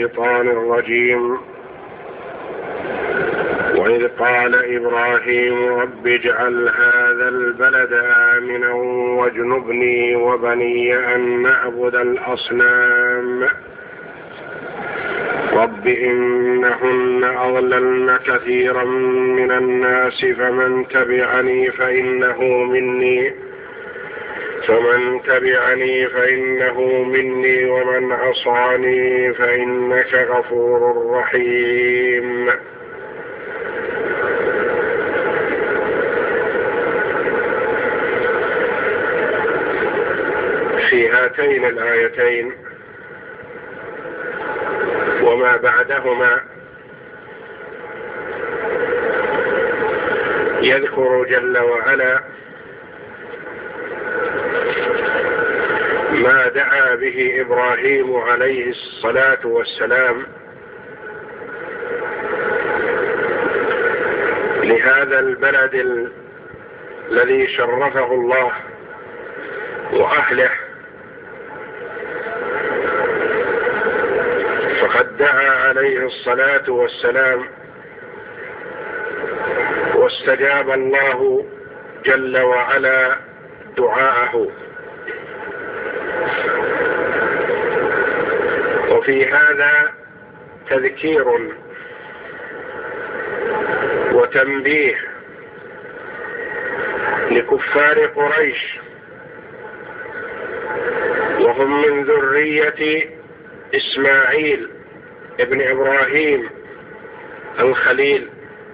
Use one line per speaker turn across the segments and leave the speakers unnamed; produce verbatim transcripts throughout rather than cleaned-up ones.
الشيطان الرجيم. وإذ قال إبراهيم رب اجعل هذا البلد آمنا واجنبني وبني أن نعبد الأصنام رب إنهن أضللن كثيرا من الناس فمن تبعني فإنه مني فمن تبعني فإنه مني ومن عصاني فإنك غفور رحيم. في هاتين الآيتين وما بعدهما يذكر جل وعلا ما دعا به إبراهيم عليه الصلاة والسلام لهذا البلد ال... الذي شرفه الله وأهله. فقد دعا عليه الصلاة والسلام واستجاب الله جل وعلا دعاءه. وفي هذا تذكير وتنبيه لكفار قريش، وهم من ذرية إسماعيل ابن إبراهيم الخليل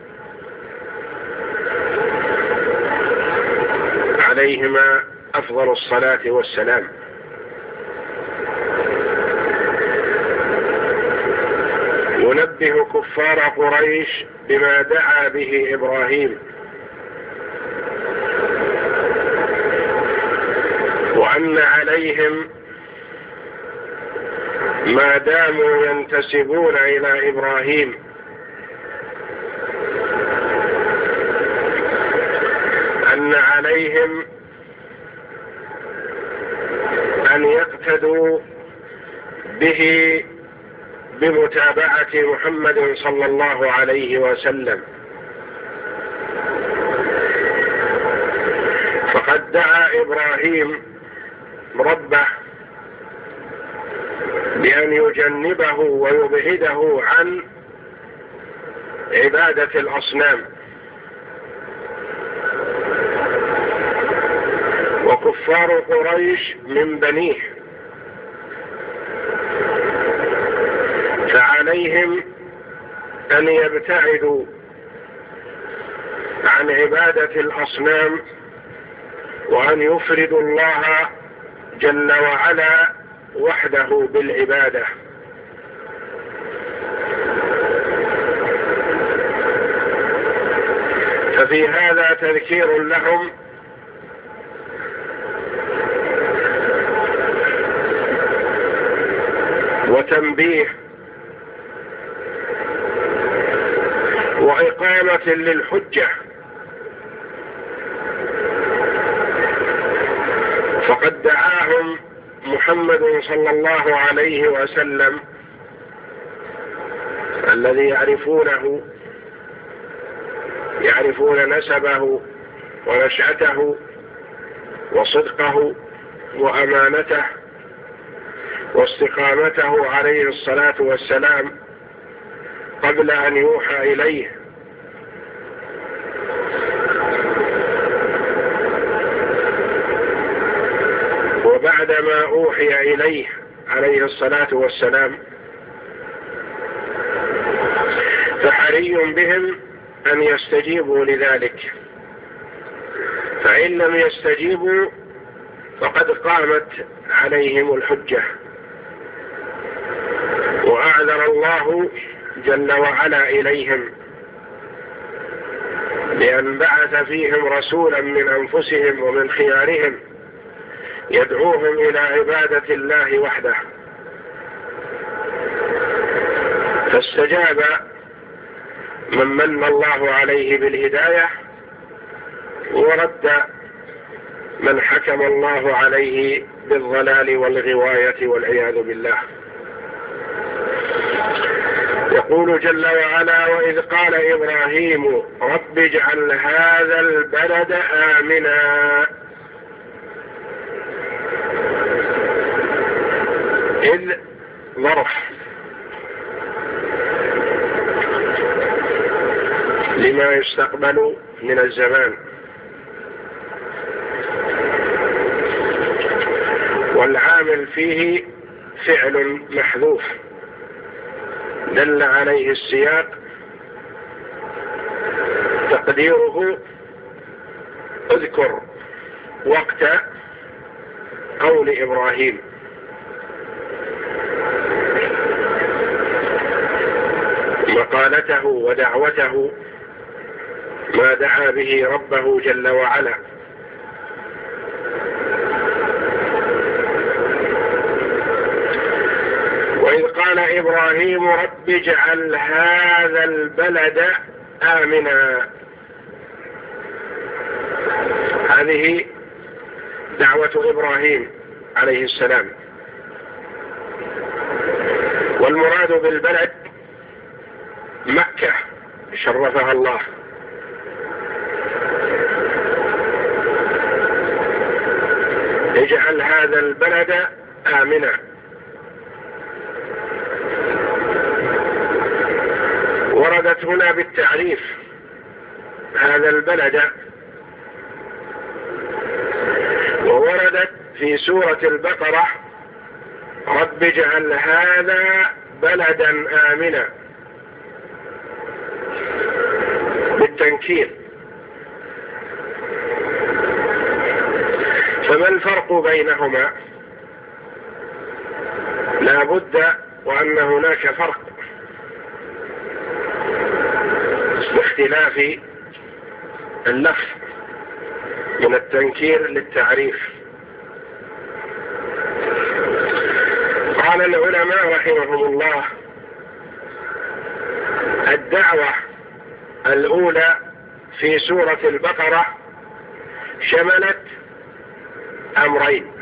عليهما أفضل الصلاة والسلام. ينبه كفار قريش بما دعا به إبراهيم، وأن عليهم ما داموا ينتسبون إلى إبراهيم أن عليهم أن يقتدوا به بمتابعة محمد صلى الله عليه وسلم. فقد دعا إبراهيم ربه بأن يجنبه ويبعده عن عبادة الأصنام. وكفار قريش من بنيه، فعليهم أن يبتعدوا عن عبادة الأصنام وأن يفردوا الله جل وعلا وحده بالعبادة. ففي هذا تذكير لهم وتنبيه وإقامة للحجة. فقد دعاهم محمد صلى الله عليه وسلم الذي يعرفونه يعرفون نسبه ونشأته وصدقه وأمانته واستقامته عليه الصلاة والسلام قبل أن يوحى إليه. وبعدما أوحي إليه عليه الصلاة والسلام فحري بهم أن يستجيبوا لذلك، فإن لم يستجيبوا فقد قامت عليهم الحجة. وأعذر الله جل وعلا إليهم بأن بعث فيهم رسولا من أنفسهم ومن خيارهم يدعوهم إلى عبادة الله وحده، فاستجاب من من الله عليه بالهداية، ورد من حكم الله عليه بالضلال والغواية والعياذ بالله. يقول جل وعلا: وإذ قال إبراهيم رب اجعل هذا البلد آمنا. إذ ظرف لما يستقبل من الزمان، والعامل فيه فعل محذوف دل عليه السياق، تقديره اذكر وقت قول إبراهيم. مقالته ودعوته، ما دعا به ربه جل وعلا. وإذ قال إبراهيم رب اجعل هذا البلد آمنا. هذه دعوة إبراهيم عليه السلام. والمراد بالبلد مكة شرفها الله، اجعل هذا البلد آمنا. وردت هنا بالتعريف هذا البلد، ووردت في سورة البقرة رب اجعل هذا بلدا آمنا بالتنكير. فما الفرق بينهما؟ لا بد وأن هناك فرق باختلاف اللفظ من التنكير للتعريف. قال العلماء رحمهم الله: الدعوة الأولى في سورة البقرة شملت أمرين: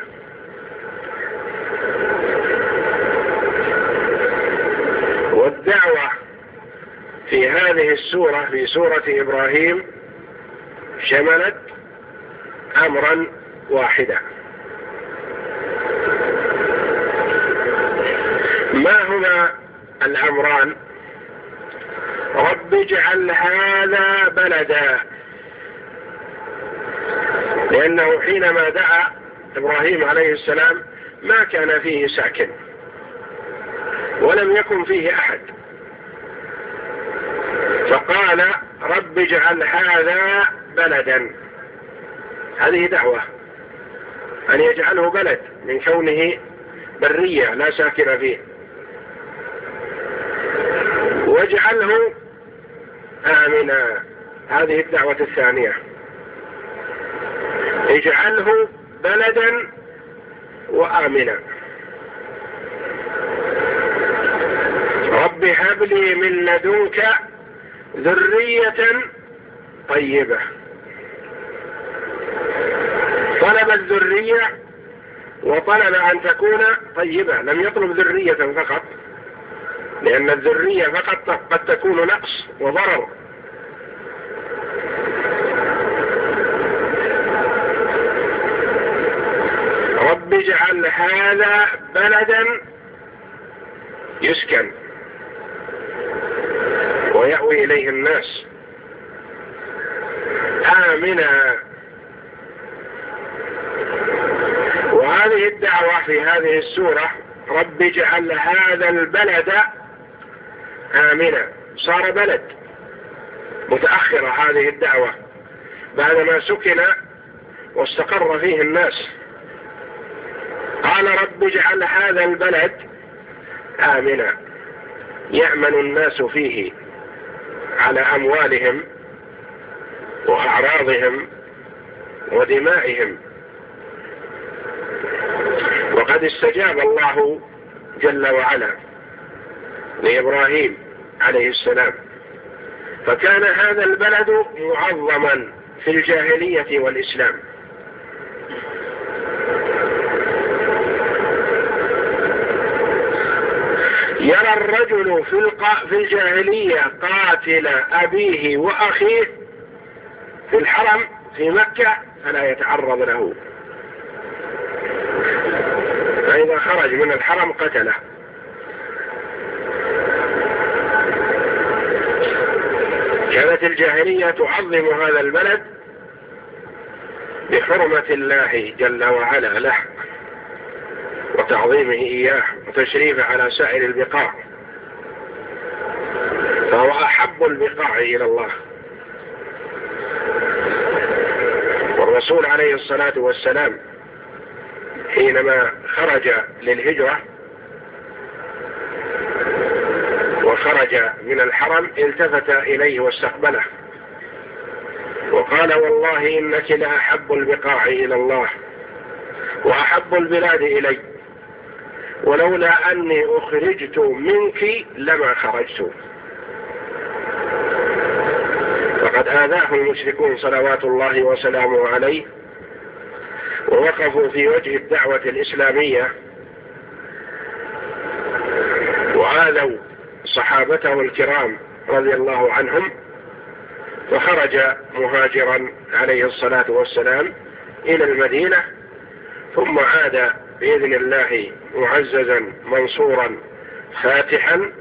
والدعوة في هذه السورة في سورة إبراهيم شملت أمرا واحدا. ما هما الأمران؟ رب اجعل هذا بلدا، لأنه حينما دعا إبراهيم عليه السلام ما كان فيه ساكن ولم يكن فيه أحد، فقال رب اجعل هذا بلدا. هذه دعوة أن يجعله بلد من كونه برية لا ساكن فيه، واجعله آمنا. هذه الدعوة الثانية: اجعله بلدا وآمنا. رب هب لي من لدنك ذرية طيبة. طلب الذرية وطلب أن تكون طيبة، لم يطلب ذرية فقط، لأن الذرية فقط قد تكون نقص وضرر. رب اجعل هذا بلدا يسكن ويأوي إليه الناس آمنا. وهذه الدعوة في هذه السورة رب اجعل هذا البلد آمنا، صار بلد متأخرة هذه الدعوة بعدما سكن واستقر فيه الناس. قال رب اجعل هذا البلد آمنا، يأمن الناس فيه على أموالهم وأعراضهم ودمائهم. وقد استجاب الله جل وعلا لإبراهيم عليه السلام، فكان هذا البلد معظما في الجاهلية والإسلام. يرى الرجل في, الق... في الجاهلية قاتل أبيه وأخيه في الحرم في مكة فلا يتعرض له، فإذا خرج من الحرم قتله. كانت الجاهلية تعظم هذا البلد بحرمة الله جل وعلا له وتعظيمه إياه وتشريفه على سائر البقاع، فهو أحب البقاع إلى الله. والرسول عليه الصلاة والسلام حينما خرج للهجرة وخرج من الحرم التفت إليه واستقبله وقال: والله إنك لأحب البقاع إلى الله وأحب البلاد إلي، ولولا أني أخرجت منك لما خرجت. فقد آذاه المشركون صلوات الله وسلامه عليه، ووقفوا في وجه الدعوة الإسلامية وآذوا صحابته الكرام رضي الله عنهم، فخرج مهاجرا عليه الصلاة والسلام إلى المدينة، ثم عاد بإذن الله معززا منصورا فاتحا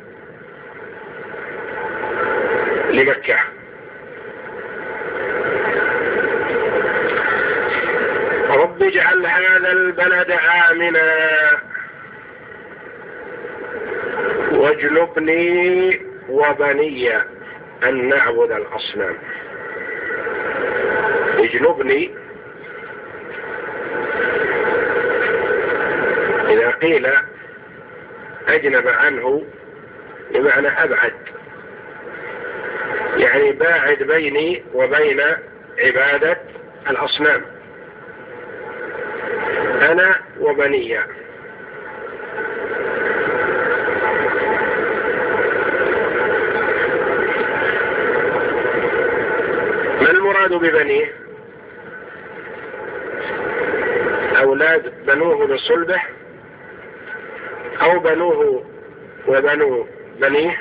لمكة. رب اجعل هذا البلد آمنا واجنبني وبني أن نعبد الأصنام. اجنبني إذا قيل أجنب عنه بمعنى أبعد، يعني باعد بيني وبين عبادة الأصنام أنا وبني. ما المراد ببنيه؟ أولاد بنوه بصلبه أو بنوه وبنو بنيه؟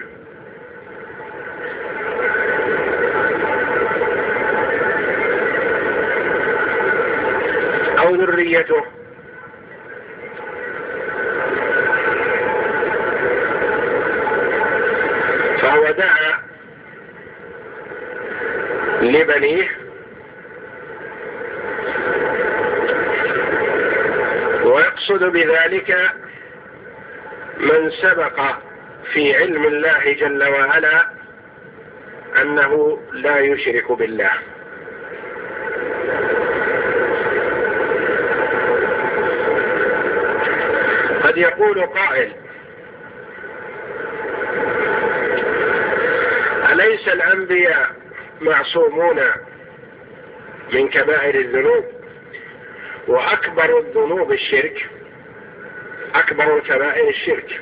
أو ذريته؟ فهو دعا لبنيه ويقصد بذلك من سبق في علم الله جل وعلا أنه لا يشرك بالله. قد يقول قائل: أليس الأنبياء معصومون من كبائر الذنوب، وأكبر الذنوب الشرك، أكبر الكبائر الشرك؟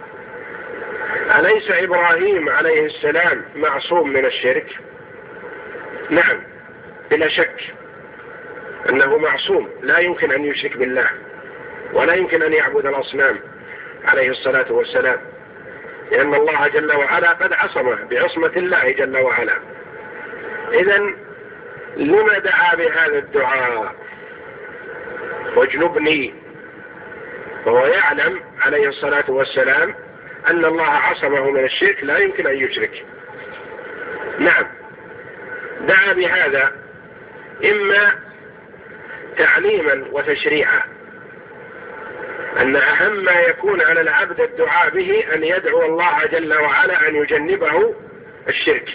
أليس إبراهيم عليه السلام معصوم من الشرك؟ نعم بلا شك أنه معصوم، لا يمكن أن يشرك بالله ولا يمكن أن يعبد الأصنام عليه الصلاة والسلام، لأن الله جل وعلا قد عصمه بعصمة الله جل وعلا. إذن لما دعا بهذا الدعاء واجنبني؟ وهو يعلم عليه الصلاة والسلام أن الله عصمه من الشرك، لا يمكن أن يشرك. نعم دعا بهذا إما تعليما وتشريعا، أن أهم ما يكون على العبد الدعاء به أن يدعو الله جل وعلا أن يجنبه الشرك،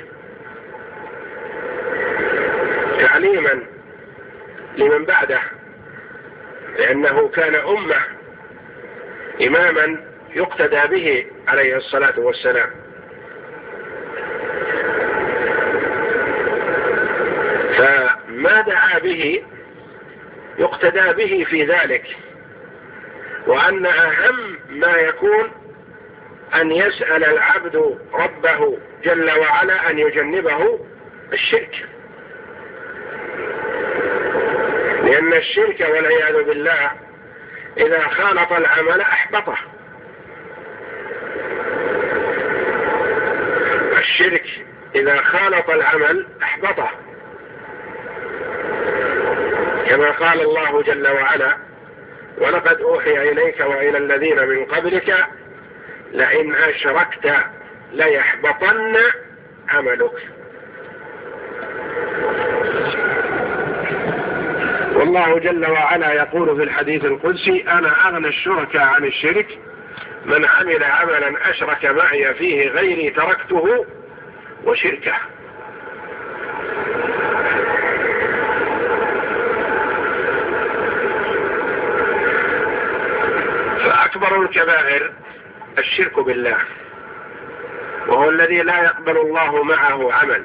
تعليما لمن بعده، لأنه كان أمة إماما يقتدى به عليه الصلاة والسلام. فما دعا به يقتدى به في ذلك، وأن أهم ما يكون أن يسأل العبد ربه جل وعلا أن يجنبه الشرك، لأن الشرك والعياذ بالله إذا خالط العمل أحبطه. الشرك إذا خالط العمل أحبطه، كما قال الله جل وعلا: ولقد أوحي إليك وإلى الذين من قبلك لئن أشركت ليحبطن عملك. والله جل وعلا يقول في الحديث القدسي: أنا أغنى الشركاء عن الشرك، من عمل عملا أشرك معي فيه غيري تركته وشركه. فأكبر الكبائر الشرك بالله، وهو الذي لا يقبل الله معه عمل،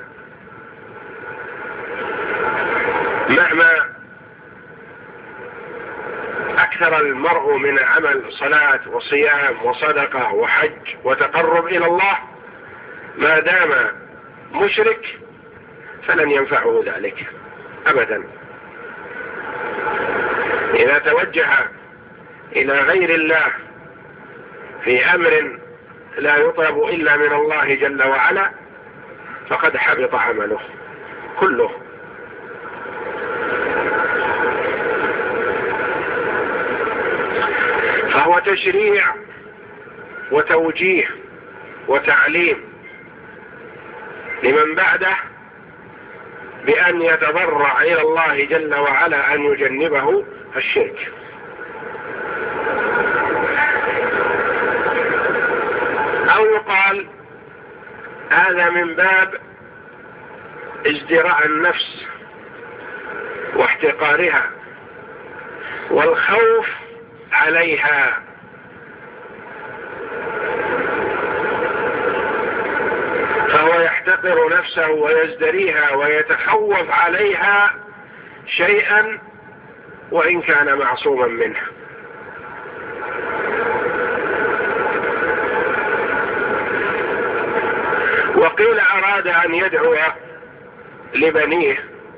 مهما أكثر المرء من عمل صلاة وصيام وصدقة وحج وتقرب إلى الله، ما دام مشرك فلن ينفعه ذلك أبدا. إذا توجه إلى غير الله في أمر لا يطلب إلا من الله جل وعلا فقد حبط عمله كله. فهو تشريع وتوجيه وتعليم لمن بعده بأن يتضرع إلى الله جل وعلا أن يجنبه الشرك. أو يقال هذا من باب ازدراء النفس واحتقارها والخوف عليها، فهو يحتقر نفسه ويزدريها ويتخوف عليها شيئا وإن كان معصوما منه. وقيل أراد أن يدعو لبنيه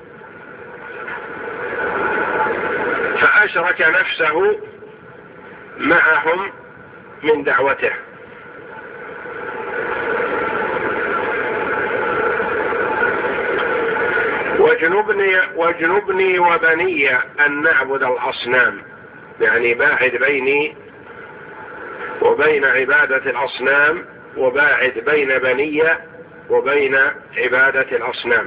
فأشرك نفسه معهم من دعوته. واجنبني, واجنبني وبني أن نعبد الأصنام، يعني باعد بيني وبين عبادة الأصنام، وباعد بين بني وبين عبادة الأصنام.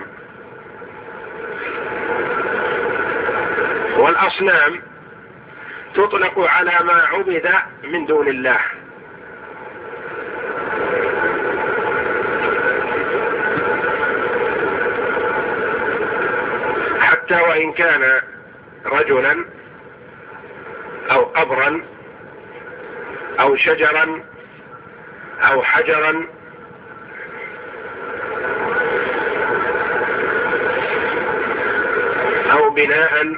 والأصنام تطلق على ما عبد من دون الله، حتى وإن كان رجلا أو قبرا أو شجرا أو حجرا أو بناء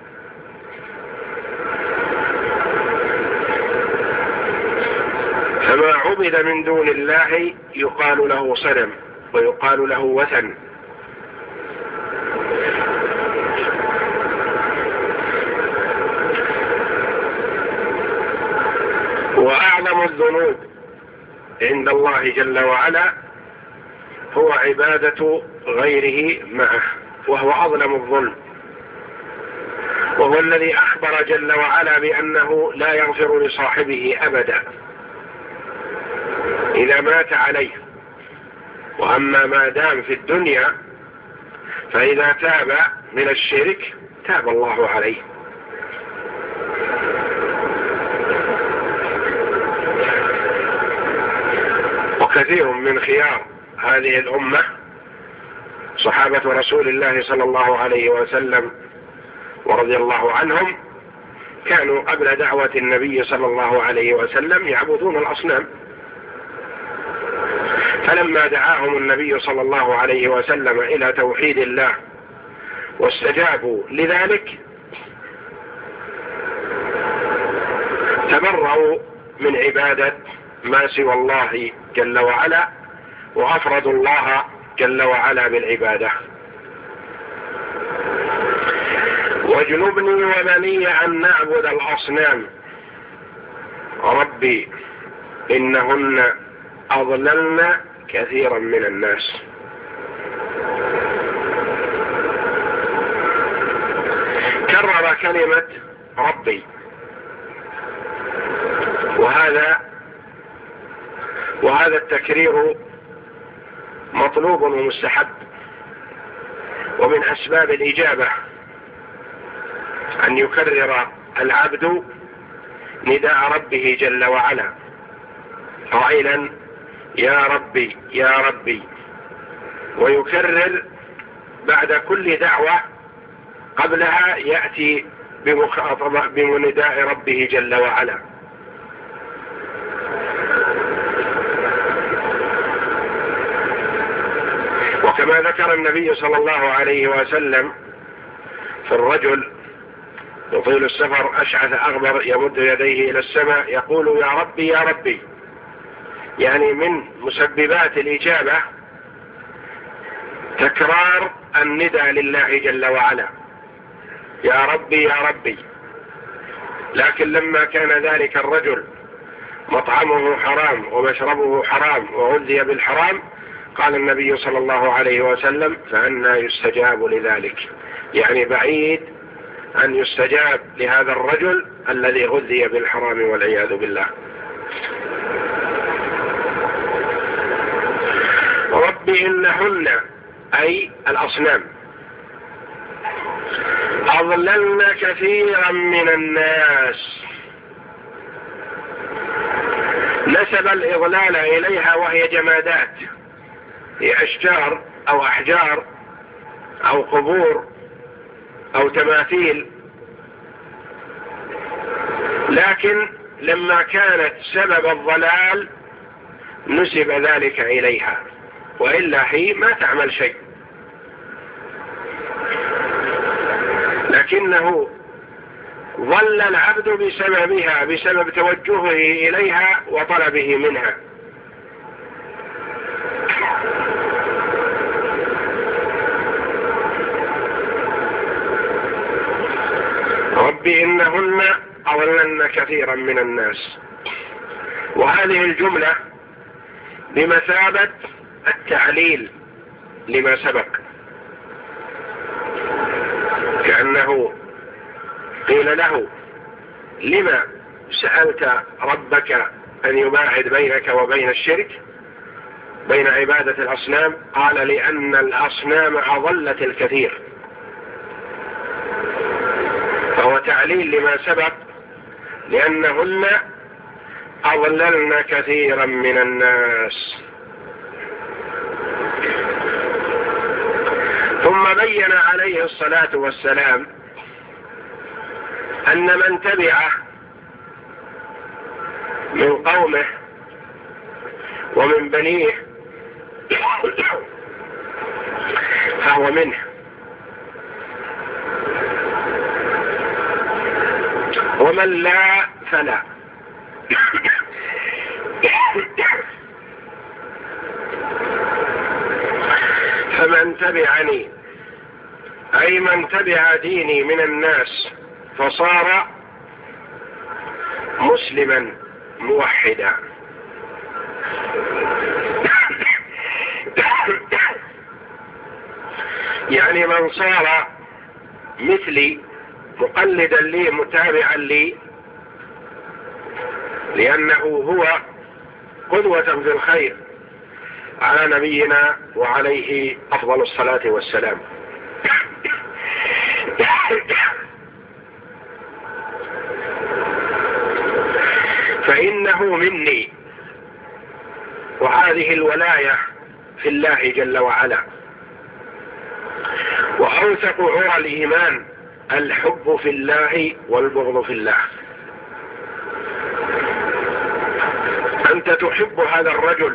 فما عبد من دون الله يقال له صنم ويقال له وثن. وأعظم الذنوب عند الله جل وعلا هو عبادة غيره معه، وهو أظلم الظلم، وهو الذي أخبر جل وعلا بأنه لا يغفر لصاحبه أبدا إذا مات عليه. وأما ما دام في الدنيا فإذا تاب من الشرك تاب الله عليه. وكثير من خيار هذه الأمة صحابة رسول الله صلى الله عليه وسلم ورضي الله عنهم كانوا قبل دعوة النبي صلى الله عليه وسلم يعبدون الأصنام، فلما دعاهم النبي صلى الله عليه وسلم إلى توحيد الله واستجابوا لذلك تبرؤوا من عبادة ما سوى الله جل وعلا وأفردوا الله جل وعلا بالعبادة. واجنبني وبني أن نعبد الأصنام ربي إنهن أضللن كثيرا من الناس. كرر كلمة ربي، وهذا وهذا التكرير مطلوب ومستحب، ومن أسباب الإجابة أن يكرر العبد نداء ربه جل وعلا قائلا يا ربي يا ربي، ويكرر بعد كل دعوة قبلها يأتي بمخاطبة بنداء ربه جل وعلا. وكما ذكر النبي صلى الله عليه وسلم في الرجل يطيل السفر أشعث أغبر يمد يديه إلى السماء يقول يا ربي يا ربي، يعني من مسببات الإجابة تكرار النداء لله جل وعلا يا ربي يا ربي. لكن لما كان ذلك الرجل مطعمه حرام ومشربه حرام وغذي بالحرام قال النبي صلى الله عليه وسلم فأنى يستجاب لذلك، يعني بعيد أن يستجاب لهذا الرجل الذي غذي بالحرام والعياذ بالله. رب إنهن أي الأصنام أضللن كثيرا من الناس، نسب الإضلال إليها وهي جمادات، هي أشجار أو أحجار أو قبور أو تماثيل، لكن لما كانت سبب الضلال نسب ذلك إليها، وإلا هي ما تعمل شيء، لكنه ظل العبد بسببها بسبب توجهه إليها وطلبه منها. رب إنهن أضللن كثيرا من الناس، وهذه الجملة بمثابة التعليل لما سبق، كأنه قيل له لما سألت ربك أن يباعد بينك وبين الشرك بين عبادة الأصنام؟ قال لأن الأصنام أضلت الكثير، فهو تعليل لما سبق لأنهن أضللن كثيرا من الناس. ثم بين عليه الصلاة والسلام أن من تبعه من قومه ومن بنيه فهو منه، ومن لا فلا. فمن تبعني أي من تبع ديني من الناس فصار مسلما موحدا، يعني من صار مثلي مقلدا لي متابعا لي، لأنه هو قدوة في الخير على نبينا وعليه أفضل الصلاة والسلام. فإنه مني، وهذه الولاية في الله جل وعلا. وأوثق عرى الإيمان الحب في الله والبغض في الله. أنت تحب هذا الرجل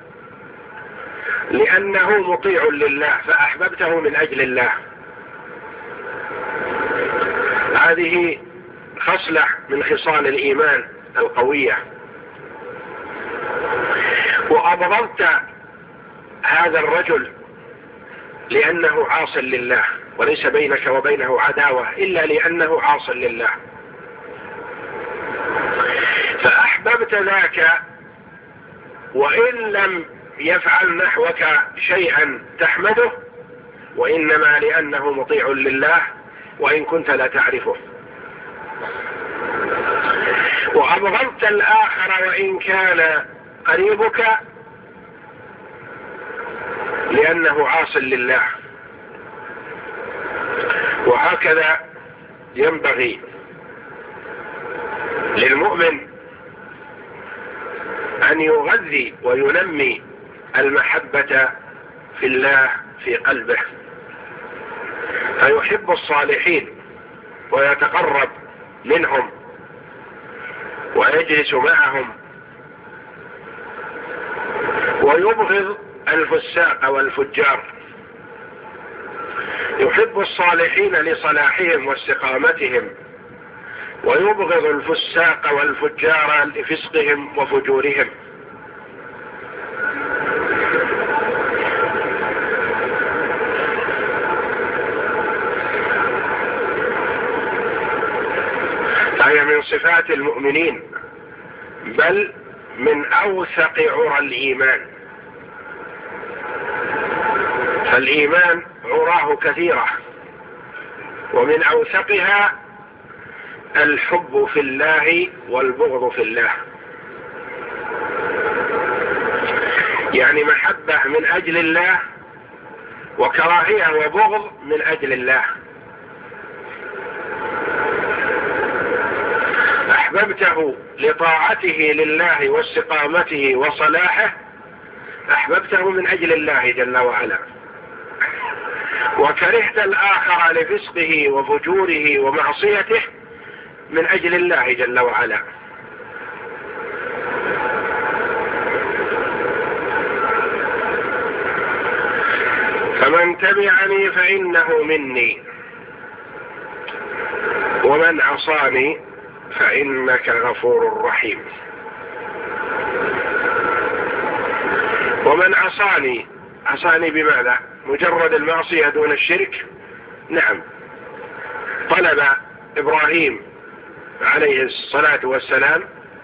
لأنه مطيع لله فأحببته من أجل الله، هذه خصلة من خصال الإيمان القوية. وأبغضت هذا الرجل لأنه عاص لله، وليس بينك وبينه عداوة إلا لأنه عاص لله، فأحببت ذاك وإن لم يفعل نحوك شيئا تحمده، وإنما لأنه مطيع لله وإن كنت لا تعرفه. وأبغضت الآخر وإن كان قريبك لأنه عاص لله. وهكذا ينبغي للمؤمن أن يغذي وينمي المحبة في الله في قلبه، فيحب الصالحين ويتقرب منهم ويجلس معهم، ويبغض الفساق والفجار. يحب الصالحين لصلاحهم واستقامتهم، ويبغض الفساق والفجار لفسقهم وفجورهم. فهي من صفات المؤمنين، بل من أوثق عرى الإيمان. فالإيمان عراه كثيرة، ومن أوثقها الحب في الله والبغض في الله، يعني محبة من أجل الله وكراهية وبغض من أجل الله. أحببته لطاعته لله واستقامته وصلاحه، أحببته من أجل الله جل وعلا، وكرهت الآخر لفسقه وفجوره ومعصيته من أجل الله جل وعلا. فمن تبعني فإنه مني، ومن عصاني فإنك غفور رحيم. ومن عصاني، عصاني بماذا؟ مجرد المعصية دون الشرك؟ نعم. طلب إبراهيم عليه الصلاة والسلام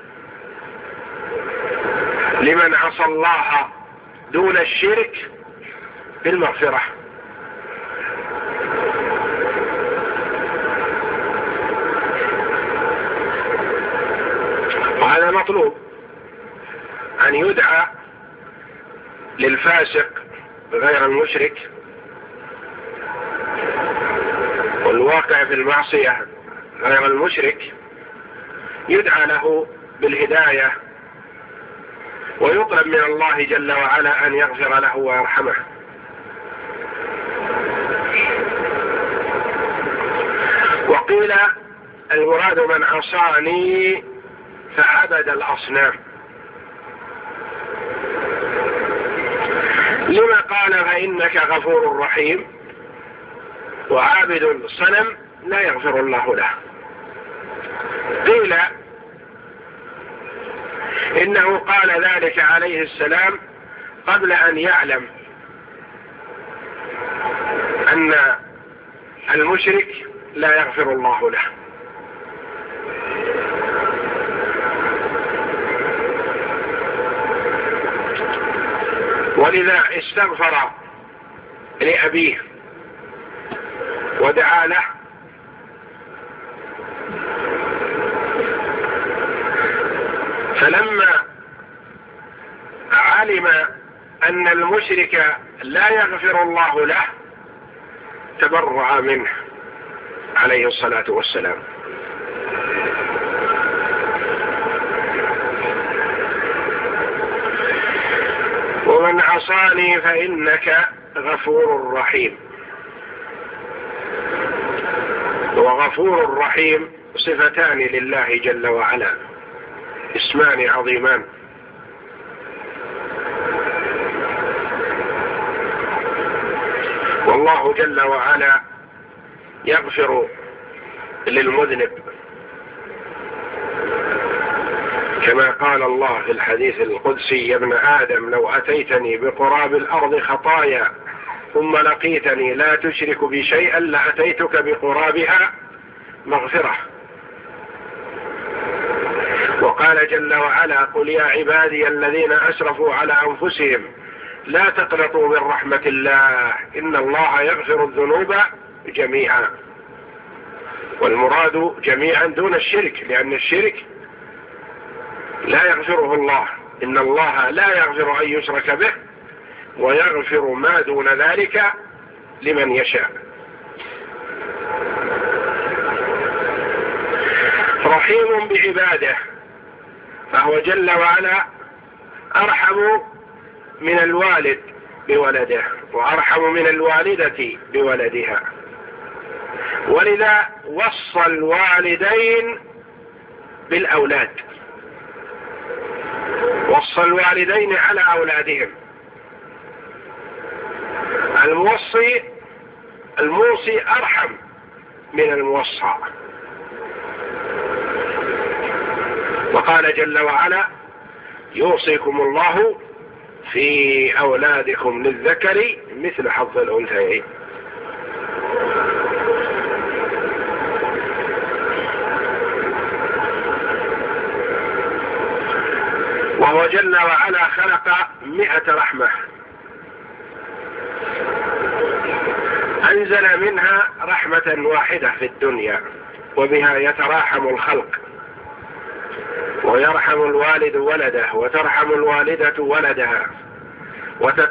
لمن عصى الله دون الشرك بالمغفرة، وهذا مطلوب، أن يدعى للفاسق غير المشرك والواقع في المعصية غير المشرك، يدعى له بالهداية ويطلب من الله جل وعلا أن يغفر له ويرحمه. وقيل المراد من عصاني فعبد الأصنام. لما قال فإنك غفور رحيم؟ وعابد الصنم لا يغفر الله له. قيل إنه قال ذلك عليه السلام قبل أن يعلم أن المشرك لا يغفر الله له. ولذا استغفر لأبيه ودعا له، فلما علم أن المشرك لا يغفر الله له تبرأ منه عليه الصلاة والسلام. ومن عصاني فإنك غفور رحيم. وغفور رحيم صفتان لله جل وعلا، اسمان عظيمان. والله جل وعلا يغفر للمذنب، كما قال الله في الحديث القدسي: يا ابن آدم لو أتيتني بقراب الأرض خطايا ثم لقيتني لا تشرك بي شيئا لأتيتك بقرابها مغفرة. وقال جل وعلا: قل يا عبادي الذين أسرفوا على أنفسهم لا تقنطوا من رحمة الله إن الله يغفر الذنوب جميعا، والمراد جميعا دون الشرك، لأن الشرك لا يغفره الله، إن الله لا يغفر أن يشرك به ويغفر ما دون ذلك لمن يشاء. رحيم بعباده، فهو جل وعلا أرحم من الوالد بولده وأرحم من الوالدة بولدها، ولذا وصى الوالدين بالأولاد، وصى الوالدين على أولادهم. الموصي الموصي أرحم من الموصى، وقال جل وعلا يوصيكم الله في أولادكم للذكر مثل حظ الأنثيين. وهو جل وعلا خلق مئة رحمة، أنزل منها رحمة واحدة في الدنيا وبها يتراحم الخلق، ويرحم الوالد ولده وترحم الوالدة ولدها وتت...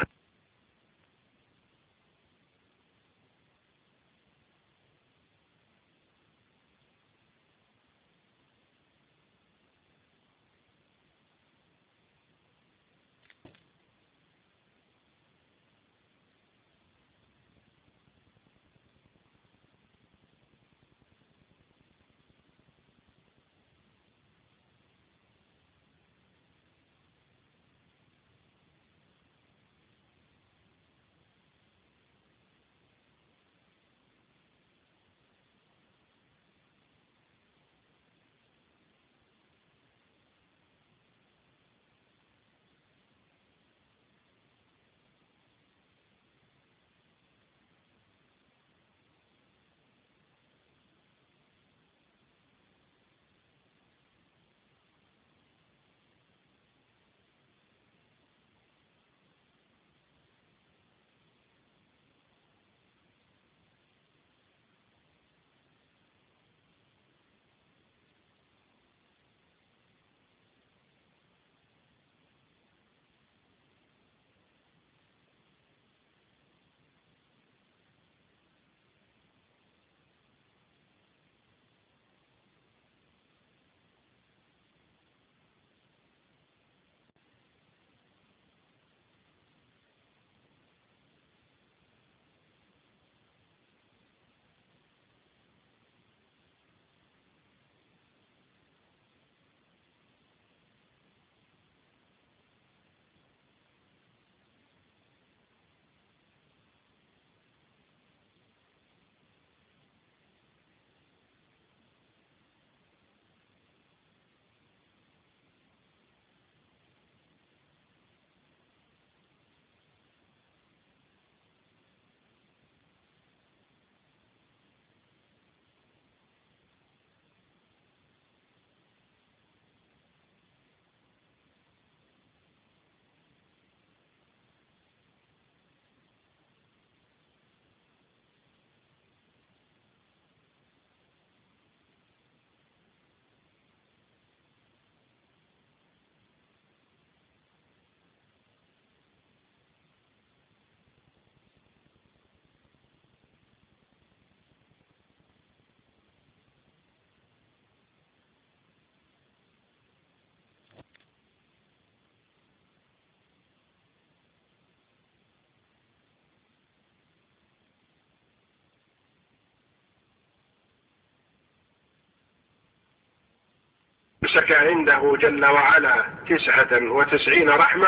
أمسك عنده جل وعلا تسعة وتسعين رحمة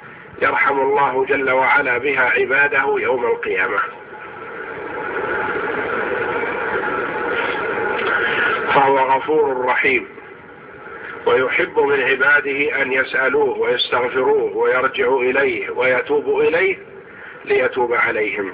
يرحم الله جل وعلا بها عباده يوم القيامة. فهو غفور رحيم، ويحب من عباده أن يسألوه ويستغفروه ويرجعوا إليه ويتوبوا إليه ليتوب عليهم.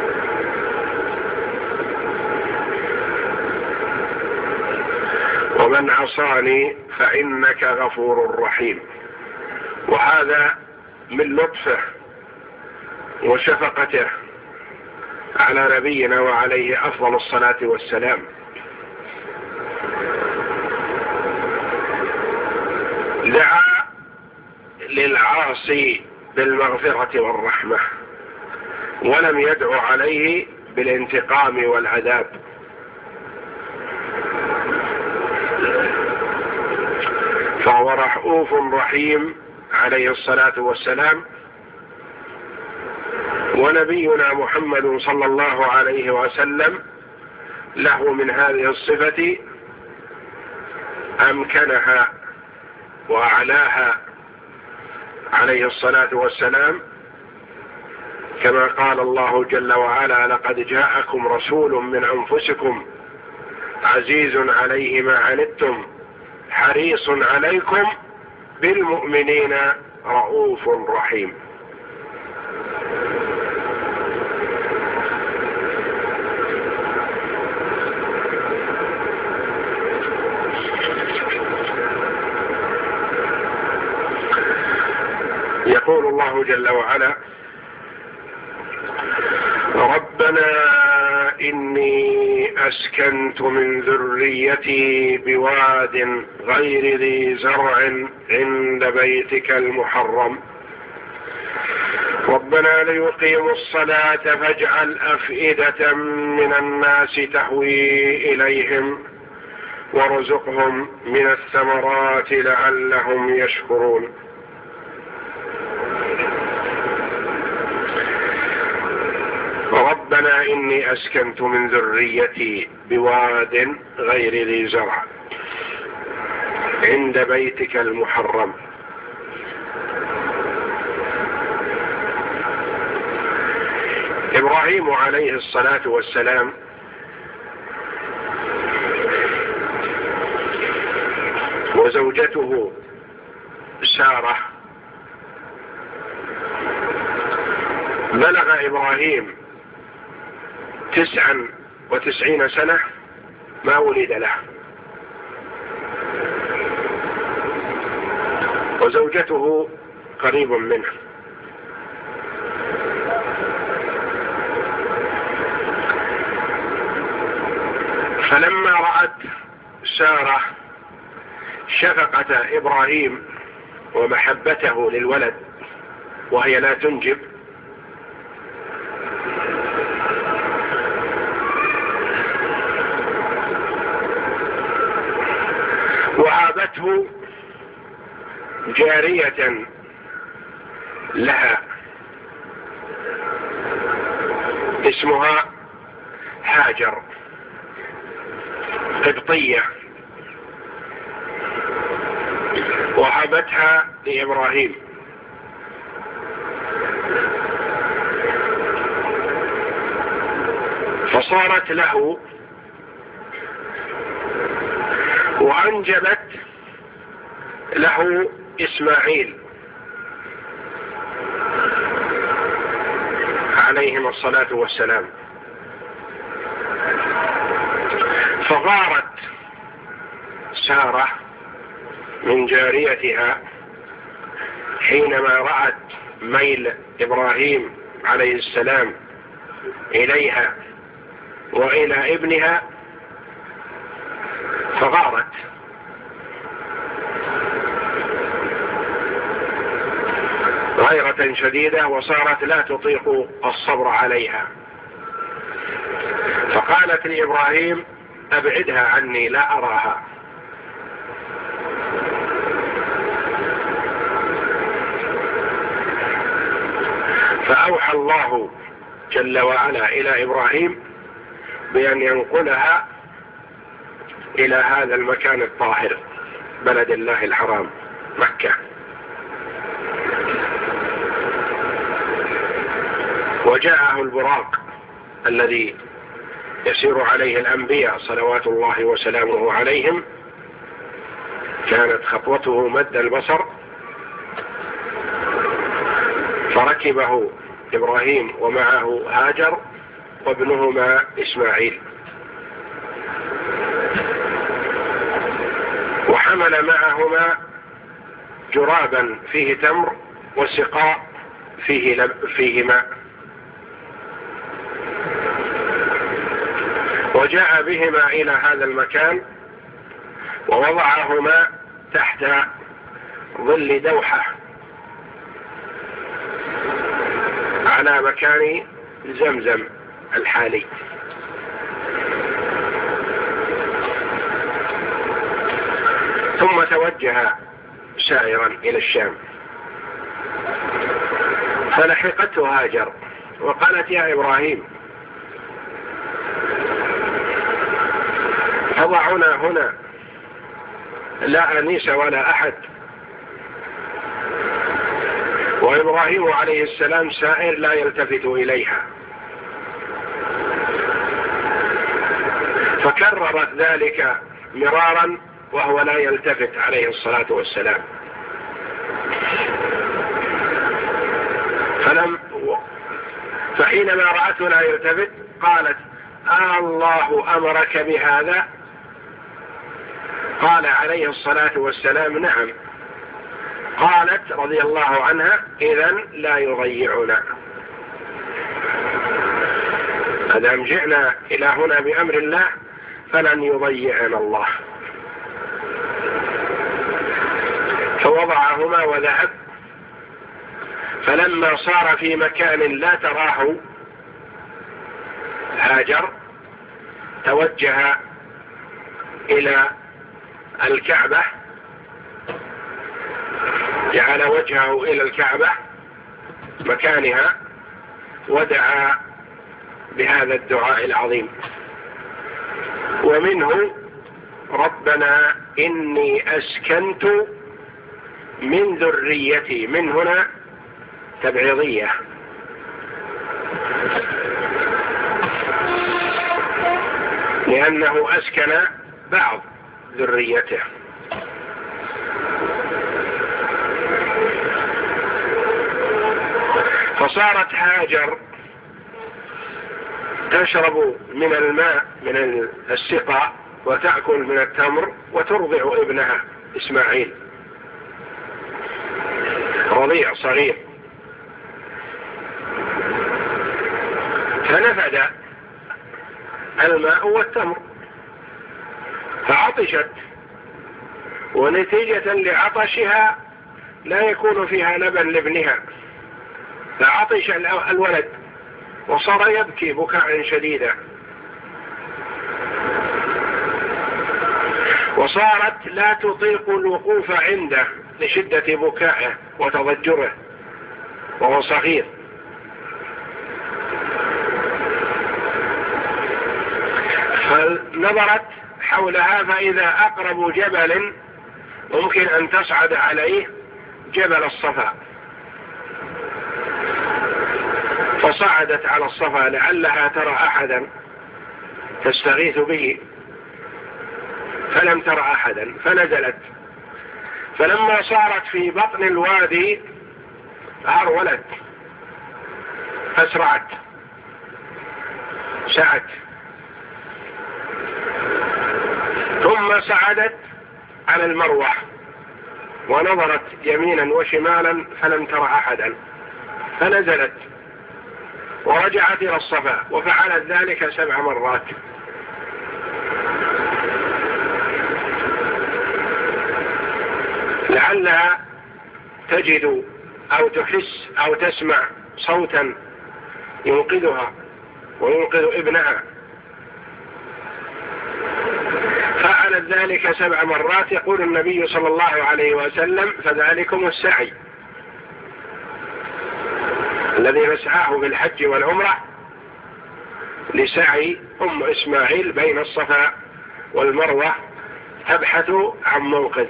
وما من عصاني فإنك غفور رحيم. وهذا من لطفه وشفقته على نبينا وعليه أفضل الصلاة والسلام. دعا للعاصي بالمغفرة والرحمة، ولم يدعو عليه بالانتقام والعذاب. فهو رؤوف رحيم عليه الصلاة والسلام. ونبينا محمد صلى الله عليه وسلم له من هذه الصفة أمكنها وأعلاها عليه الصلاة والسلام، كما قال الله جل وعلا: لقد جاءكم رسول من أنفسكم عزيز عليه ما عنتم حريص عليكم بالمؤمنين رؤوف رحيم. يقول الله جل وعلا: ربنا إني أسكنت من ذريتي بواد غير ذي زرع عند بيتك المحرم ربنا ليقيموا الصلاة فاجعل أفئدة من الناس تهوي إليهم وارزقهم من الثمرات لعلهم يشكرون. ربنا إني أسكنت من ذريتي بواد غير ذي زرع عند بيتك المحرم. إبراهيم عليه الصلاة والسلام وزوجته سارة بلغ إبراهيم تسعا وتسعين سنة ما ولد له، وزوجته قريب منه. فلما رأت سارة شفقة إبراهيم ومحبته للولد وهي لا تنجب، وهابته جارية لها اسمها هاجر قبطية، وهبتها لإبراهيم. فصارت له وأنجبت له إسماعيل عليهم الصلاة والسلام. فغارت سارة من جاريتها حينما رأت ميل إبراهيم عليه السلام إليها وإلى ابنها، فغارت غيرة شديدة وصارت لا تطيق الصبر عليها، فقالت لإبراهيم: أبعدها عني لا أراها. فأوحى الله جل وعلا إلى إبراهيم بأن ينقلها إلى هذا المكان الطاهر بلد الله الحرام مكة. وجاءه البراق الذي يسير عليه الأنبياء صلوات الله وسلامه عليهم، كانت خطوته مد البصر، فركبه إبراهيم ومعه هاجر وابنهما إسماعيل. فحمل معهما جرابا فيه تمر وسقاء فيه, لب فيه ماء، وجاء بهما إلى هذا المكان ووضعهما تحت ظل دوحة على مكان زمزم الحالي. ثم توجه سائرا إلى الشام، فلحقته هاجر وقالت: يا إبراهيم، تضعنا هنا لا أنيس ولا أحد، وإبراهيم عليه السلام سائر لا يلتفت إليها. فكررت ذلك مرارا وهو لا يلتفت عليه الصلاة والسلام. فلم فحينما رأته لا يلتفت قالت: آه الله أمرك بهذا؟ قال عليه الصلاة والسلام: نعم. قالت رضي الله عنها: إذن لا يضيعنا، أدام جئنا إلى هنا بأمر الله فلن يضيعنا الله. فوضعهما وذهب، فلما صار في مكان لا تراه هاجر توجه إلى الكعبة، جعل وجهه إلى الكعبة مكانها ودعا بهذا الدعاء العظيم، ومنه: ربنا إني أسكنت من ذريتي. من هنا تبعيضية، لأنه أسكن بعض ذريته. فصارت هاجر تشرب من الماء من السقاء وتأكل من التمر وترضع ابنها إسماعيل رضيع صغير. فنفد الماء والتمر فعطشت، ونتيجة لعطشها لا يكون فيها لبن لابنها، فعطش الولد وصار يبكي بكاء شديدا، وصارت لا تطيق الوقوف عنده لشدة بكائه وتضجره وهو صغير. فنظرت حولها فإذا أقرب جبل ممكن أن تصعد عليه جبل الصفا، فصعدت على الصفا لعلها ترى أحدا تستغيث به، فلم ترى أحدا فنزلت. فلما صارت في بطن الوادي هرولت، أسرعت، سعت، ثم صعدت على المروة ونظرت يمينا وشمالا فلم ترى أحدا، فنزلت ورجعت إلى الصفا وفعلت ذلك سبع مرات. لعلها تجد أو تحس أو تسمع صوتا ينقذها وينقذ ابنها، فعلت ذلك سبع مرات. يقول النبي صلى الله عليه وسلم: فذلكم السعي الذي نسعاه بالحج والعمرة لسعي أم إسماعيل بين الصفا والمروة تبحث عن منقذ.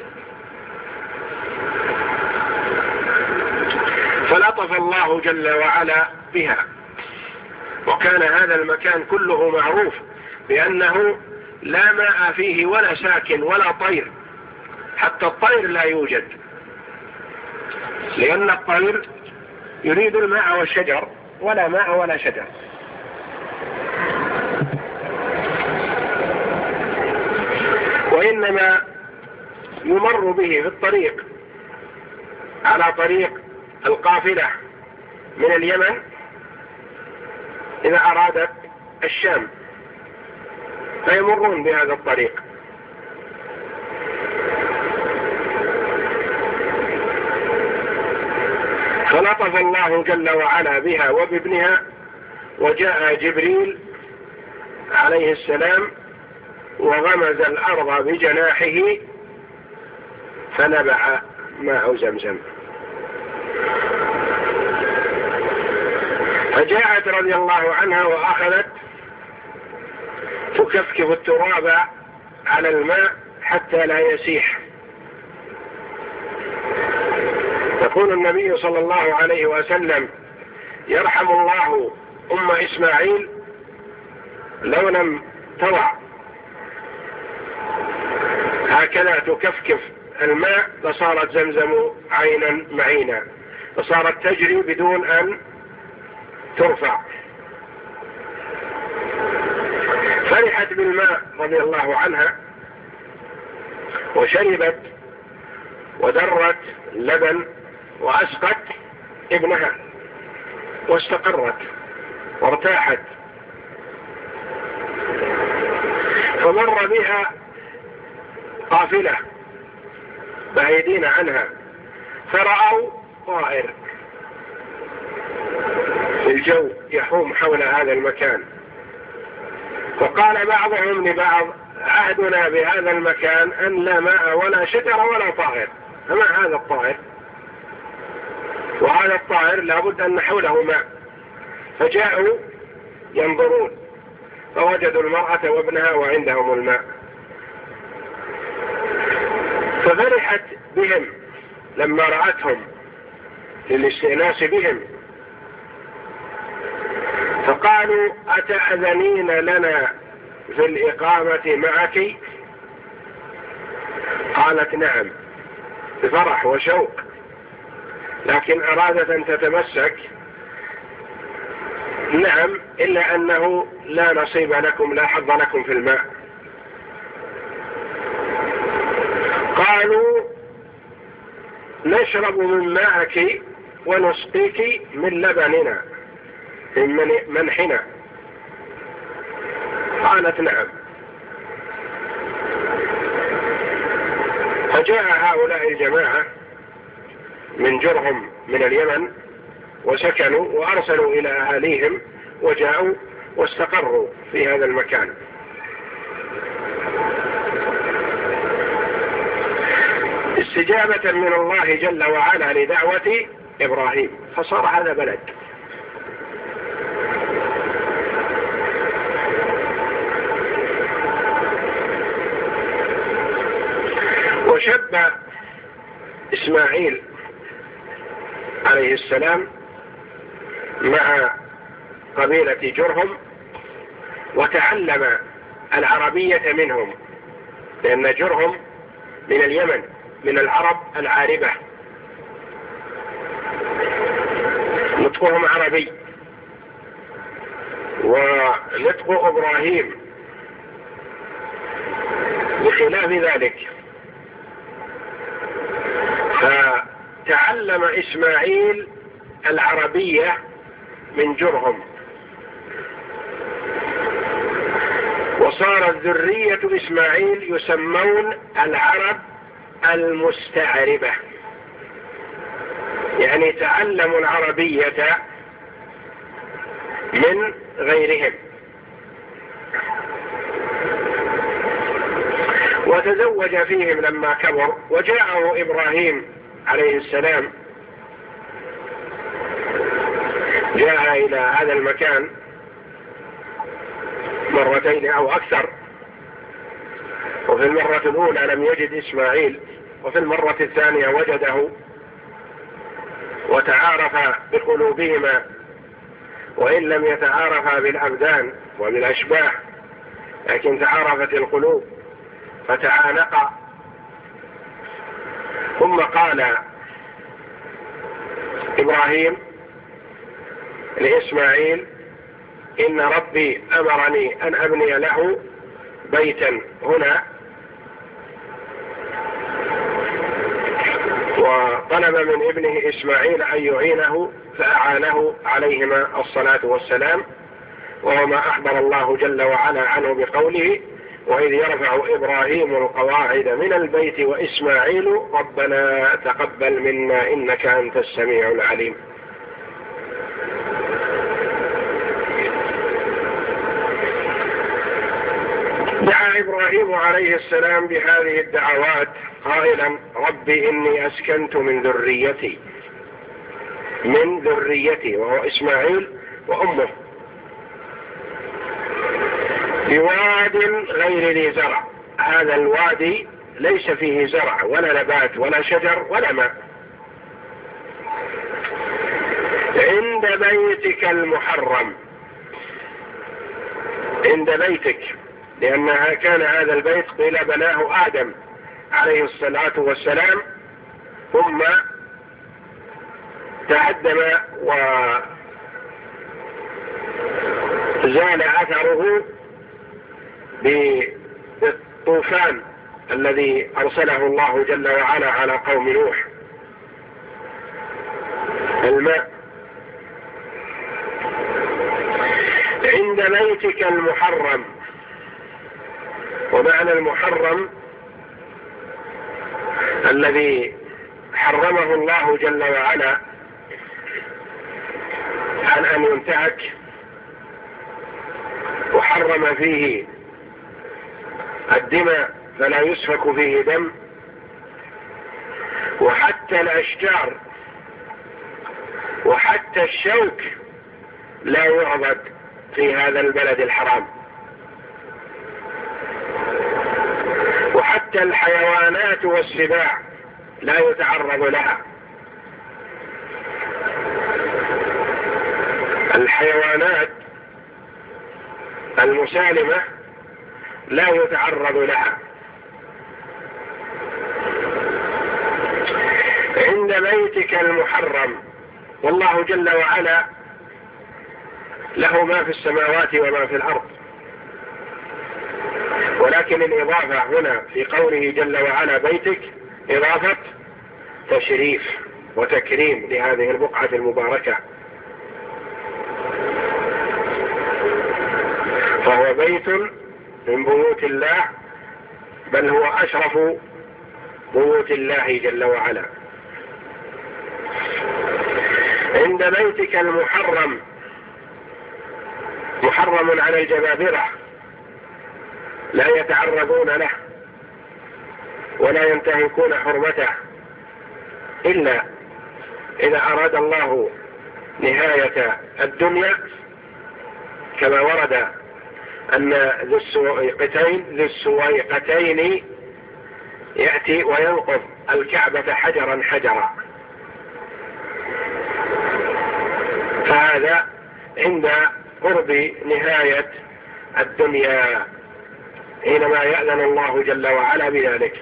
فلطف الله جل وعلا بها، وكان هذا المكان كله معروف بأنه لا ماء فيه ولا ساكن ولا طير، حتى الطير لا يوجد، لأن الطير يريد الماء والشجر ولا ماء ولا شجر. وإنما يمر به في الطريق على طريق القافلة من اليمن إذا أرادت الشام، فيمرون بهذا الطريق. فلطف الله جل وعلا بها وبابنها، وجاء جبريل عليه السلام وغمز الأرض بجناحه فنبع ماء زمزم. فجاءت رضي الله عنها وأخذت تكفكف التراب على الماء حتى لا يسيح. يقول النبي صلى الله عليه وسلم: يرحم الله أم إسماعيل لو لم تضع هكذا تكفكف الماء لصارت زمزم عينا معينا، فصارت تجري بدون أن ترفع. فرحت بالماء رضي الله عنها وشربت ودرت اللبن وأسقت ابنها واستقرت وارتاحت. فمر بها قافلة بعيدين عنها فرأوا طائر في الجو يحوم حول هذا المكان، فقال بعضهم لبعض: عهدنا بهذا المكان أن لا ماء ولا شجر ولا طائر، فما هذا الطائر؟ وهذا الطائر لابد أن حوله ماء. فجاءوا ينظرون فوجدوا المرأة وابنها وعندهم الماء، ففرحت بهم لما رأتهم للاستئناس بهم، فقالوا: أتأذنين لنا في الإقامة معك؟ قالت: نعم، بفرح وشوق، لكن أرادت أن تتمسك. نعم، إلا أنه لا نصيب لكم، لا حظ لكم في الماء. قالوا: نشرب من ماءك ونسقيك من لبننا من منحنا. قالت: نعم. فجاء هؤلاء الجماعة من جرهم من اليمن وسكنوا وأرسلوا إلى أهاليهم وجاءوا واستقروا في هذا المكان. استجابة من الله جل وعلا لدعوة إبراهيم، فصار هذا بلد. وشب إسماعيل عليه السلام مع قبيلة جرهم وتعلم العربية منهم، لأن جرهم من اليمن، من العرب العاربة، نطقهم عربي. ونطق إبراهيم بخلاف ذلك، فتعلم إسماعيل العربية من جرهم، وصارت ذرية إسماعيل يسمون العرب المستعربة، يعني تعلموا العربية من غيرهم. وتزوج فيهم لما كبر، وجاءه إبراهيم عليه السلام، جاء إلى هذا المكان مرتين أو أكثر، وفي المرة الأولى لم يجد إسماعيل، وفي المرة الثانية وجده وتعارف بقلوبهما، وإن لم يتعارفا بالأبدان وبالأشباه لكن تعارفت القلوب فتعانقا. ثم قال إبراهيم لإسماعيل: إن ربي أمرني أن أبني له بيتا هنا طلب من ابنه إسماعيل أن يعينه فأعانه عليهما الصلاة والسلام، وهو ما أخبر الله جل وعلا عنه بقوله: وإذ يرفع إبراهيم القواعد من البيت وإسماعيل ربنا تقبل منا إنك أنت السميع العليم. دعا إبراهيم عليه السلام بهذه الدعوات قائلا: رب إني أسكنت من ذريتي من ذريتي وهو إسماعيل وأمه بواد غير ذي زرع. هذا الوادي ليس فيه زرع ولا نبات ولا شجر ولا ماء، عند بيتك المحرم، عند بيتك، لأنها كان هذا البيت قيل بناه آدم عليه الصلاة والسلام، ثم تهدم وزال أثره بالطوفان الذي أرسله الله جل وعلا على قوم نوح. الماء عند بيتك المحرم، ومعنى المحرم الذي حرمه الله جل وعلا عن أن ينتهك، وحرم فيه الدماء فلا يسفك فيه دم، وحتى الأشجار وحتى الشوك لا يعبد في هذا البلد الحرام، وحتى الحيوانات والسباع لا يتعرض لها. الحيوانات المسالمة لا يتعرض لها. عند بيتك المحرم، والله جل وعلا له ما في السماوات وما في الأرض، ولكن الإضافة هنا في قوله جل وعلا بيتك إضافة تشريف وتكريم لهذه البقعة المباركة، فهو بيت من بيوت الله، بل هو أشرف بيوت الله جل وعلا. عند بيتك المحرم، محرم على الجبابرة، لا يتعرضون له ولا ينتهكون حرمته إلا إذا أراد الله نهاية الدنيا، كما ورد أن ذو السويقتين ذو السويقتين يأتي وينقض الكعبة حجرا حجرا، فهذا عند قرب نهاية الدنيا حينما يأذن الله جل وعلا بذلك.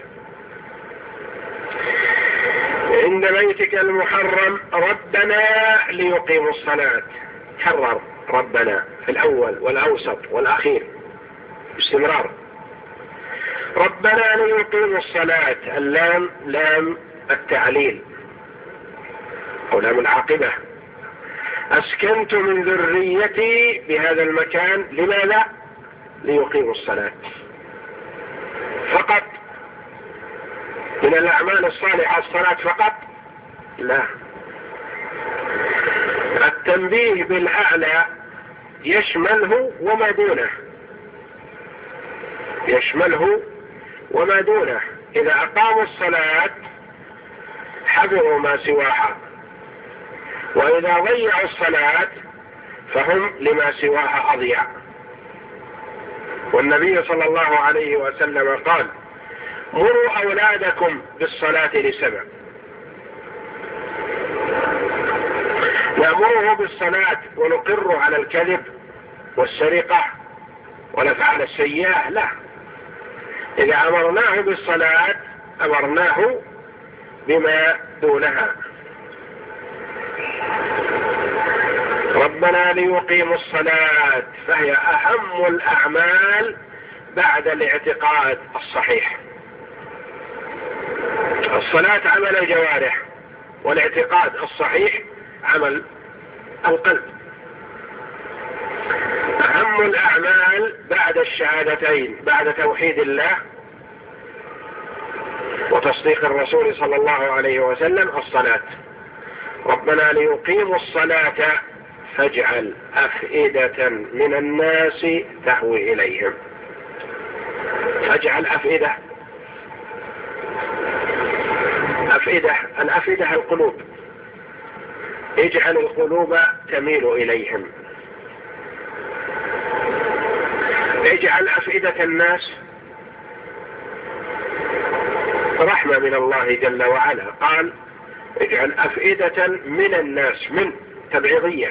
عند بيتك المحرم ربنا ليقيموا الصلاة، كرر ربنا في الأول والأوسط والأخير باستمرار. ربنا ليقيموا الصلاة، اللام لام التعليل أو لام العاقبة. أسكنت من ذريتي بهذا المكان، لماذا؟ ليقيموا الصلاة فقط. من الأعمال الصالحة الصلاة فقط؟ لا، التنبيه بالأعلى يشمله وما دونه، يشمله وما دونه. إذا أقاموا الصلاة حفظوا ما سواها، وإذا ضيعوا الصلاة فهم لما سواها أضيع. والنبي صلى الله عليه وسلم قال: مروا أولادكم بالصلاة لسبع. نأمره بالصلاة ونقر على الكذب والسرقة والأفعال السيئة؟ لا، إذا أمرناه بالصلاة أمرناه بما دونها. ربنا ليقيموا الصلاة، فهي أهم الأعمال بعد الاعتقاد الصحيح. الصلاة عمل الجوارح، والاعتقاد الصحيح عمل القلب. أهم الأعمال بعد الشهادتين، بعد توحيد الله وتصديق الرسول صلى الله عليه وسلم، الصلاة. ربنا ليقيموا الصلاة فاجعل أفئدة من الناس تهوي إليهم. فاجعل أفئدة، أفئدة الأفئدة القلوب، اجعل القلوب تميل إليهم. اجعل أفئدة الناس رحمة من الله جل وعلا، قال اجعل أفئدة من الناس، من تبعيضية.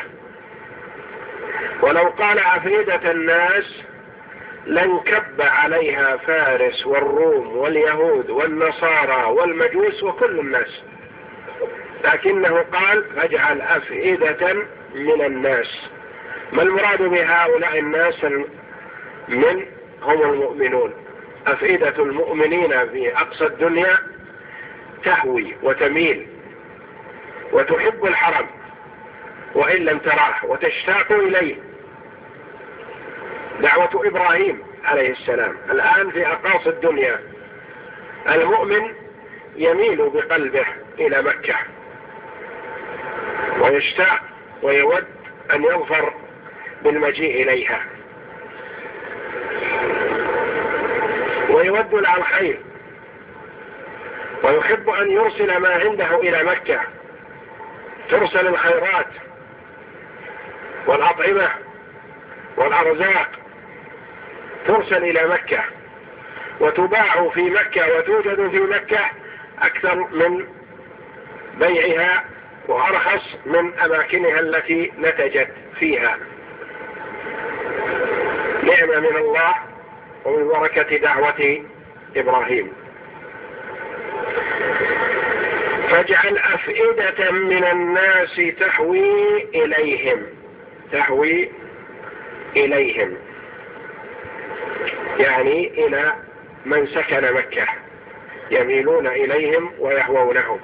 ولو قال أفئدة الناس لانكب عليها فارس والروم واليهود والنصارى والمجوس وكل الناس، لكنه قال فاجعل أفئدة من الناس. ما المراد بهؤلاء الناس؟ من هم المؤمنون. أفئدة المؤمنين في أقصى الدنيا تهوي وتميل وتحب الحرم وإن لم تراه وتشتاق إليه. دعوة إبراهيم عليه السلام الآن في أقاصي الدنيا، المؤمن يميل بقلبه إلى مكة ويشتاق ويود أن يظفر بالمجيء إليها، ويود لها الخير، ويحب أن يرسل ما عنده إلى مكة. ترسل الخيرات والأطعمة والأرزاق، ترسل إلى مكة وتباع في مكة وتوجد في مكة أكثر من بيعها وأرخص من أماكنها التي نتجت فيها. نعمة من الله ومن بركة دعوة إبراهيم. فاجعل أفئدة من الناس تهوي إليهم، تهوي إليهم يعني إلى من سكن مكة، يميلون إليهم ويهوونهم.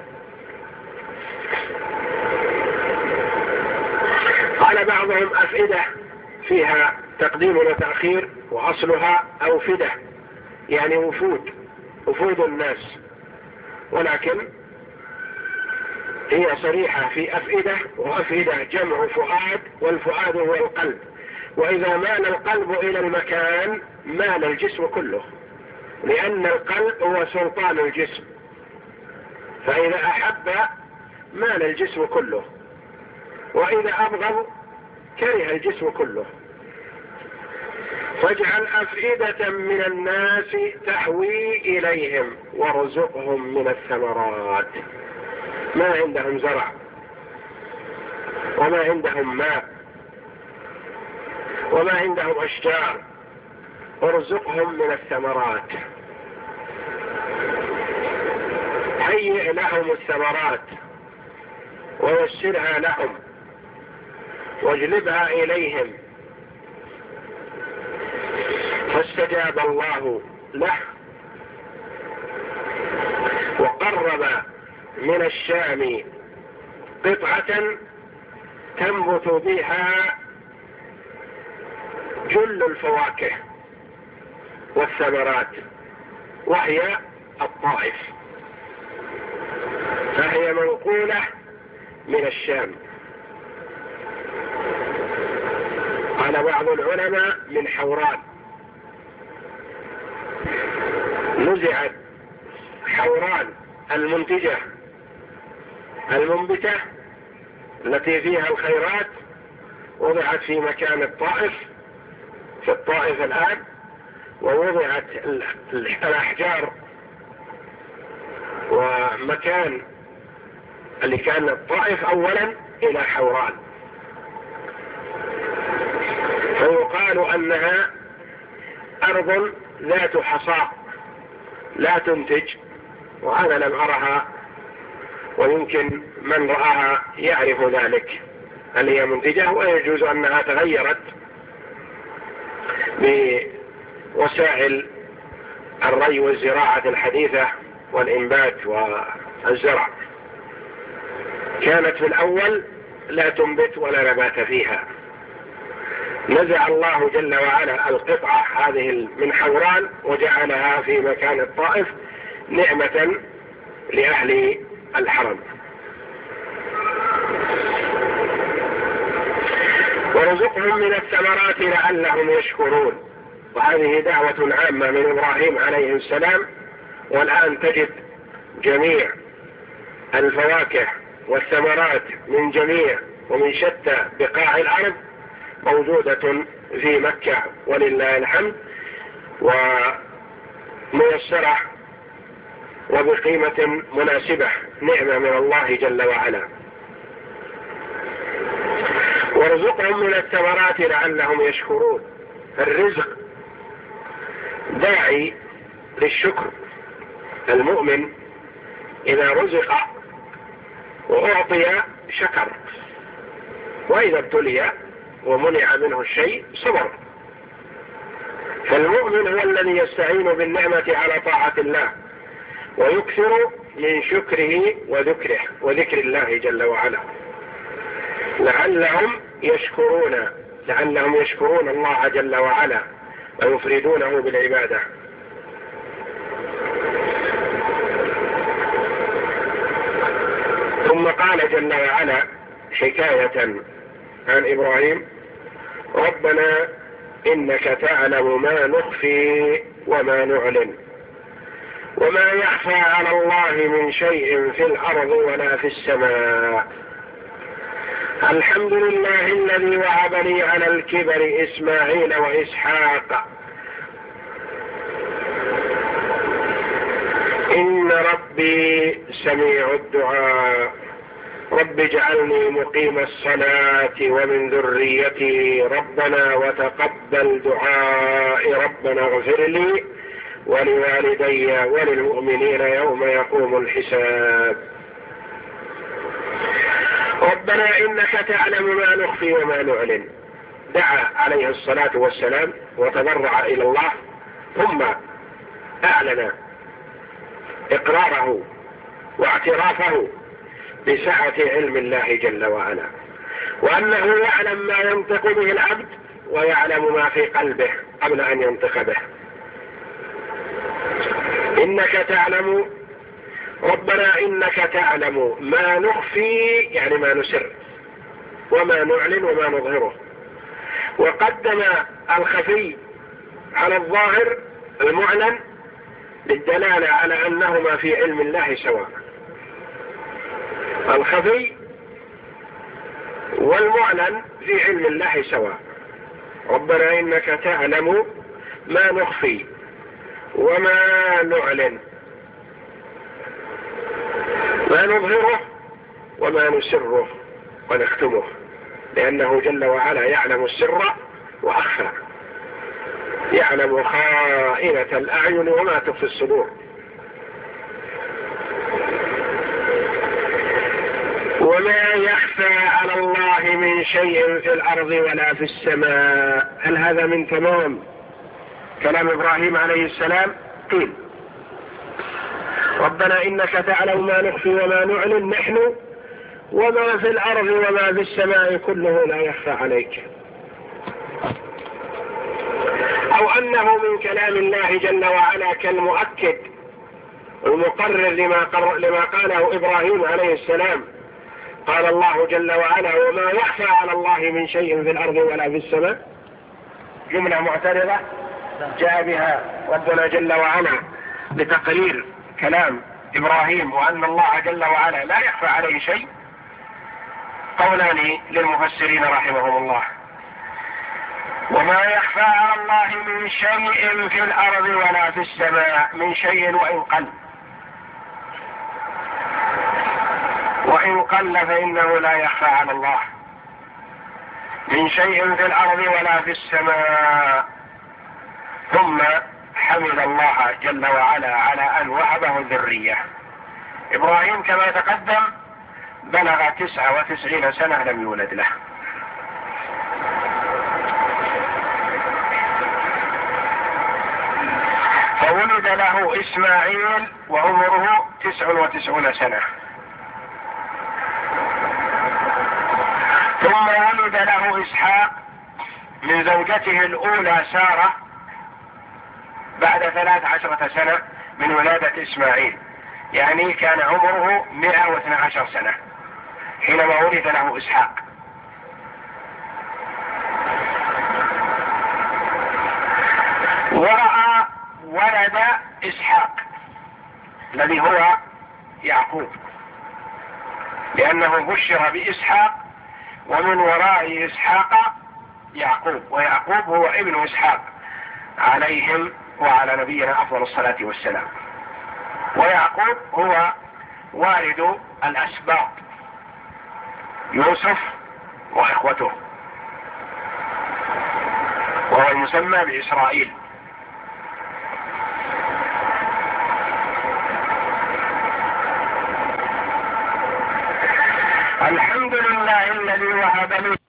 قال بعضهم أفئدة فيها تقديم وتأخير، وأصلها أوفدة يعني وفود، وفود الناس، ولكن هي صريحة في أفئدة، وأفئدة جمع فؤاد، والفؤاد هو القلب، وإذا مال القلب إلى المكان مال الجسم كله، لأن القلب هو سلطان الجسم، فإذا أحب مال الجسم كله، وإذا أبغض كره الجسم كله. فاجعل أفئدة من الناس تهوي إليهم وارزقهم من الثمرات. ما عندهم زرع وما عندهم ماء وما عندهم أشجار، وارزقهم من الثمرات. هيئ لهم الثمرات ويسرها لهم واجلبها إليهم. فاستجاب الله له وقرب من الشام قطعة تنبت بها جل الفواكه والثمرات، وهي الطائف، فهي منقولة من الشام. قال بعض العلماء من حوران، نزعت حوران المنتجة المنبتة التي فيها الخيرات، وضعت في مكان الطائف، في الطائف الآن، ووضعت الأحجار ومكان اللي كان الطائف أولا إلى حوران، فيقال أنها أرض ذات حصاء لا تنتج، وأنا لم أرها، ويمكن من رآها يعرف ذلك، هل هي منتجة، ويجوز أنها تغيرت بوسائل الري والزراعة الحديثة والإنبات والزرع. كانت في الأول لا تنبت ولا نبات فيها، نزع الله جل وعلا القطعة هذه من حوران وجعلها في مكان الطائف نعمة لأهل الحرم. ورزقهم من الثمرات لعلهم يشكرون، وهذه دعوة عامة من إبراهيم عليه السلام. والآن تجد جميع الفواكه والثمرات من جميع ومن شتى بقاع الأرض موجودة في مكة ولله الحمد، وميسرة وبقيمة مناسبة، نعمة من الله جل وعلا. ورزقهم من الثمرات لعلهم يشكرون. الرزق داعي للشكر. المؤمن إذا رزق وأعطي شكر، وإذا ابتلي ومنع منه الشيء صبر. فالمؤمن هو الذي يستعين بالنعمة على طاعة الله ويكثر من شكره وذكره وذكر الله جل وعلا، لعلهم يشكرون لعلهم يشكرون الله جل وعلا ويفردونه بالعبادة. ثم قال جل وعلا حكاية عن إبراهيم: ربنا إنك تعلم ما نخفي وما نعلن وما يخفى على الله من شيء في الأرض ولا في السماء. الحمد لله الذي وهب لي على الكبر إسماعيل وإسحاق إن ربي سميع الدعاء رب اجعلني مقيم الصلاة ومن ذريتي ربنا وتقبل دعائي ربنا اغفر لي ولوالدي وللمؤمنين يوم يقوم الحساب. ربنا إنك تعلم ما نخفي وما نعلن. دعا عليه الصلاة والسلام وتضرع إلى الله، ثم أعلن إقراره واعترافه بسعة علم الله جل وعلا، وأنه يعلم ما ينطق به العبد ويعلم ما في قلبه قبل أن ينطق به. إنك تعلم ربنا إنك تعلم ما نخفي يعني ما نسر وما نعلن وما نظهره، وقدم الخفي على الظاهر المعلن للدلالة على أنهما في علم الله سواء. الخفي والمعلن في علم الله سواء. ربنا إنك تعلم ما نخفي وما نعلن ما نظهره وما نسره ونختمه، لأنه جل وعلا يعلم السر وأخفى، يعلم خائنة الأعين وما تخفي الصدور. وما يخفى على الله من شيء في الأرض ولا في السماء. هل هذا من تمام كلام إبراهيم عليه السلام؟ قيل ربنا إنك تعلم ما نخفي وما نعلن نحن وما في الأرض وما في السماء كله لا يخفى عليك. أو أنه من كلام الله جل وعلا كالمؤكد المقرر لما, لما قاله إبراهيم عليه السلام. قال الله جل وعلا وما يخفى على الله من شيء في الأرض ولا في السماء. جملة معترضة جاء بها ربنا جل وعلا لتقرير كلام إبراهيم وأن الله جل وعلا لا يخفى عليه شيء. قولان للمفسرين رحمهم الله: وما يخفى على الله من شيء في الأرض ولا في السماء، من شيء وإن قل، وإن قل فإنه لا يخفى على الله، من شيء في الأرض ولا في السماء. ثم حمد الله جل وعلا على أن وهبه الذرية. إبراهيم كما تقدم بلغ تسعة وتسعين سنة لم يولد له، فولد له إسماعيل وعمره تسع وتسعون سنة. ثم ولد له إسحاق من زوجته الأولى سارة بعد ثلاث عشرة سنة من ولادة إسماعيل، يعني كان عمره مئة واثنى عشر سنة حينما ولد له إسحاق. ورأى ولد إسحاق الذي هو يعقوب، لأنه بشر بإسحاق ومن وراء إسحاق يعقوب، ويعقوب هو ابن إسحاق عليهم وعلى نبينا أفضل الصلاة والسلام. ويعقوب هو والد الأسباط يوسف وإخوته، وهو المسمى بإسرائيل. الحمد لله الذي وهب لي